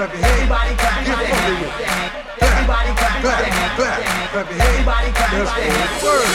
clap your hands. Everybody clap your hands. Everybody clap your hands. Clap your hands. Everybody clap your Let's hands. go. Word.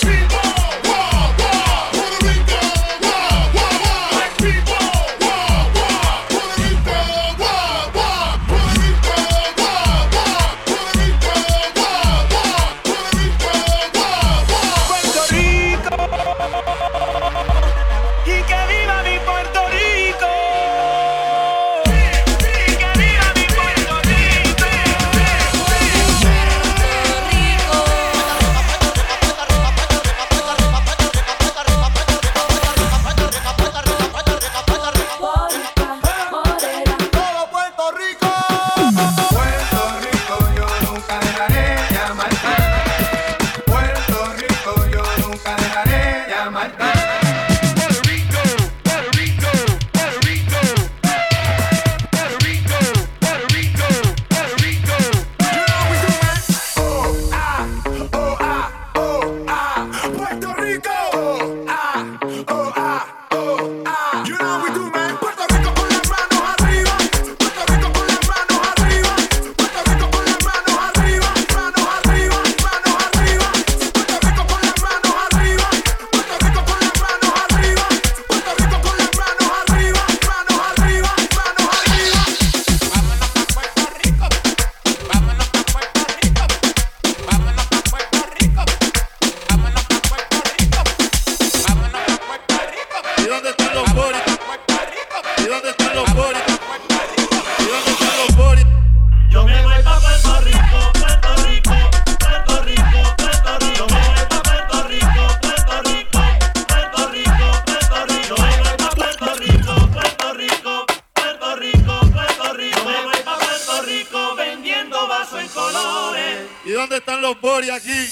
¿Y dónde están los boris aquí?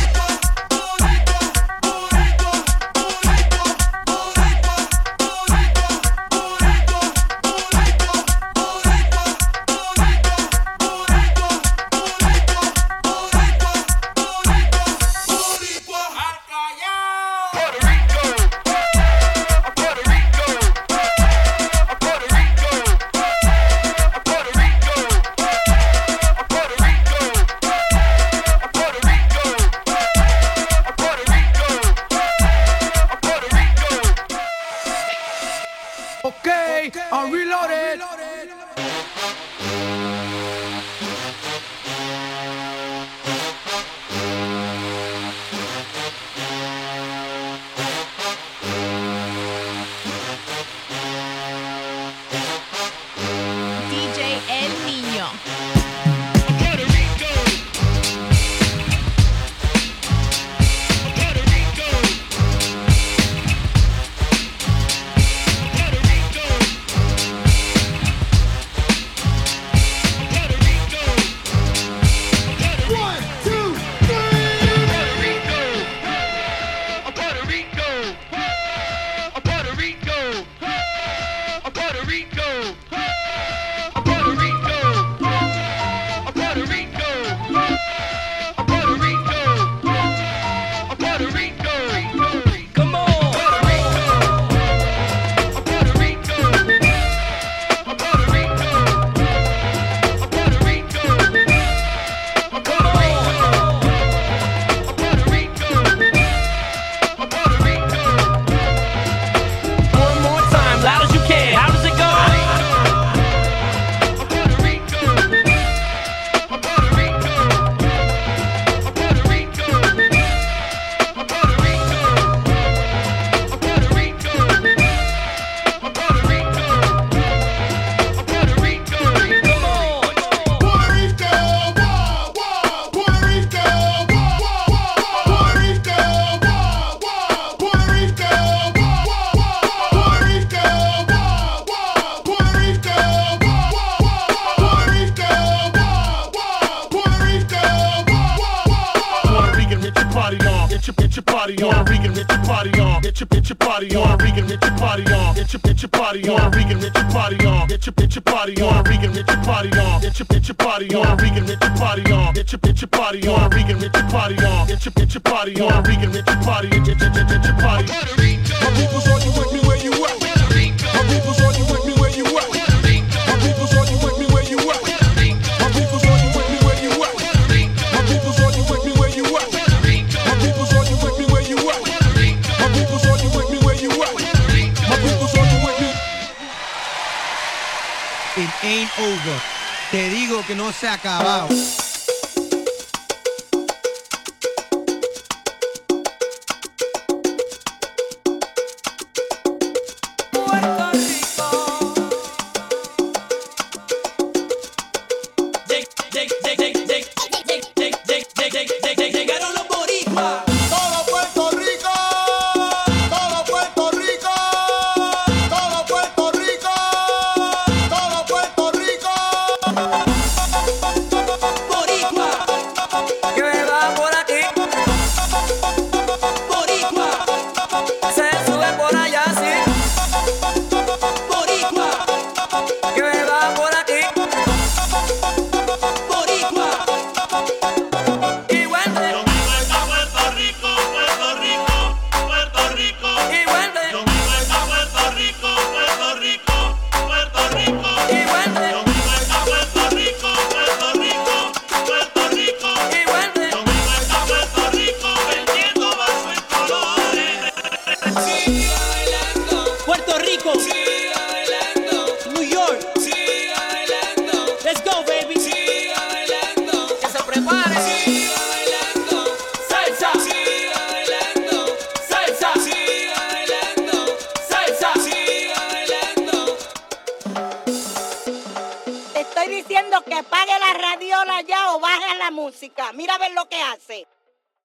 Okay, I'm reloaded. DJ El Niño. Get your party on, Regan, hit your party on. Get your party on, Regan, hit your party on. Get your party on, Regan, hit your party on. Get your party on, Regan, hit your party on. Get your party on, Regan, hit your party on. Get your party on, Regan, hit your party on. Get your party on, Regan, hit your party. Get your party. My people's on you with me where you at. My people's on you with me where you at. My people's on you with me where you at. It ain't over. Te digo que no se ha acabado. Llegaron los boricuas. Todo Puerto Rico, todo Puerto Rico, todo Puerto Rico, todo Puerto Rico. Boricua, Que va por aquí, boricua, se sube por allá, sí. boricua, Que va por aquí, boricua. y vuelve, Yo vivo en Puerto Rico, Puerto Rico, Puerto Rico. y vuelve, Yo vivo en Puerto Rico, Puerto Rico, Puerto Rico. y vuelve, Yo vivo en Puerto Rico, Puerto Rico, Puerto Rico. y vuelve. Yo vivo en Puerto Rico vendiendo vasos en colores. Puerto Rico, New York, let's go, baby. Que se prepare, Salsa, salsa, salsa. Te estoy diciendo que apague la radiola ya o baje la música. Mira a ver lo que hace.